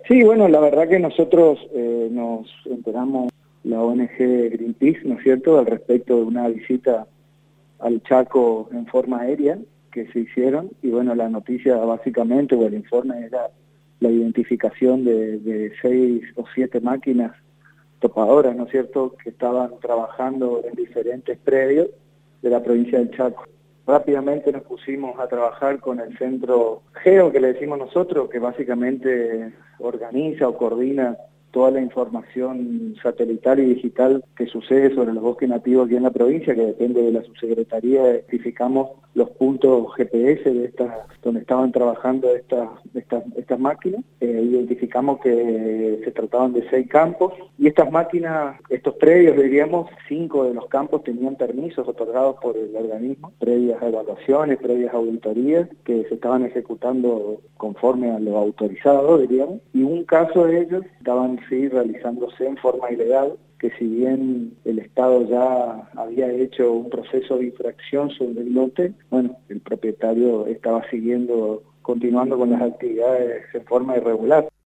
Sí, bueno, la verdad que nosotros nos enteramos, la ONG Greenpeace, ¿no es cierto?, al respecto de una visita al Chaco en forma aérea que se hicieron, y bueno, la noticia básicamente, o el informe, era la identificación de 6 o 7 máquinas topadoras, ¿no es cierto?, que estaban trabajando en diferentes predios de la provincia del Chaco. Rápidamente nos pusimos a trabajar con el centro GEO, que le decimos nosotros, que básicamente organiza o coordina toda la información satelital y digital que sucede sobre los bosques nativos aquí en la provincia, que depende de la subsecretaría. Identificamos los puntos GPS de donde estaban trabajando estas máquinas. Identificamos que se trataban de 6 campos, y estas máquinas, estos predios, diríamos, 5 de los campos tenían permisos otorgados por el organismo, previas evaluaciones, previas auditorías, que se estaban ejecutando conforme a lo autorizado, diríamos, y un caso de ellos estaban realizándose en forma ilegal, que si bien el Estado ya había hecho un proceso de infracción sobre el lote, bueno, el propietario estaba continuando con las actividades en forma irregular.